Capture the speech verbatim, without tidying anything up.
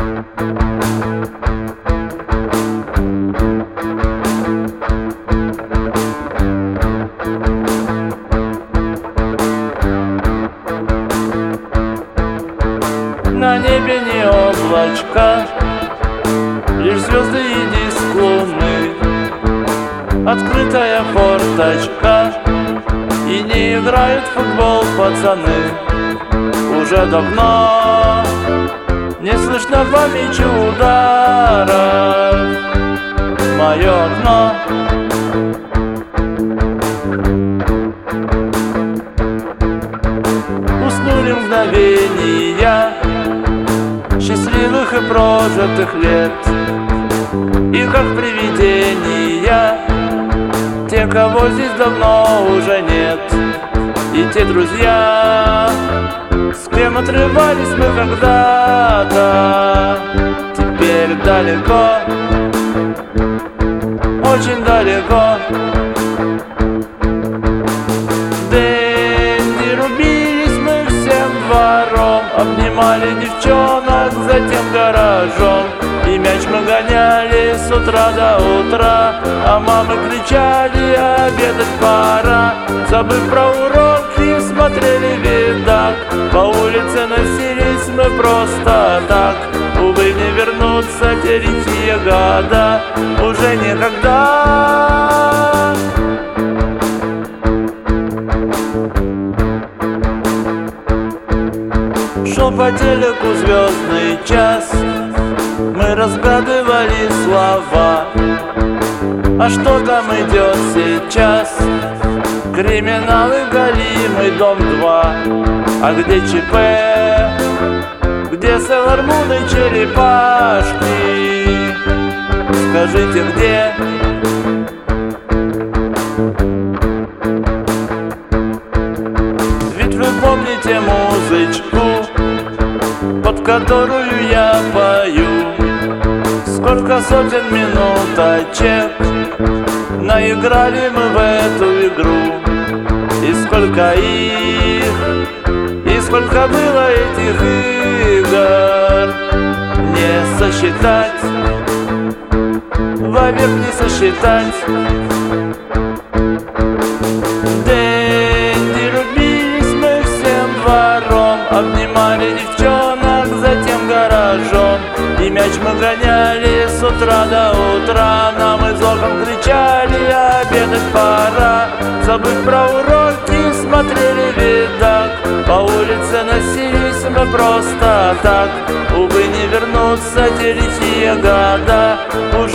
На небе не облачка, лишь звезды и диск луны. Открытая форточка, и не играют в футбол пацаны. Уже давно не слышно по мячу ударов. Мое окно уснули мгновения счастливых и прожитых лет. И как привидения те, кого здесь давно уже нет. И те друзья, с кем отрывались мы когда-то, теперь далеко, очень далеко. Дэнди рубились мы всем двором, обнимали девчонок затем гаражом. И мяч мы гоняли с утра до утра, а мамы кричали: обедать пора. Забыв про уроки, смотрели видак, по улице носились мы просто так. Увы, не вернутся те лихие года уже никогда. Шел по телеку звездный час, мы разгадывали слова. А что там идет сейчас? Криминалы галимый дом два. А где ЧП? Где Сейлормуны черепашки? Скажите, где? Ведь вы помните музычку, под которую я пою. Сколько сотен минуточек наиграли мы в эту игру. И сколько их, и сколько было этих игр, не сосчитать, вовек не сосчитать. Дэнди рубились мы всем двором, обнимали девчонок затем гаражом. И мяч мы гоняли с утра до утра, нам из окон кричали: обедать пора. Забыв про уроки, смотрели видак, по улице носились мы просто так. Увы, не вернутся те лихие года уже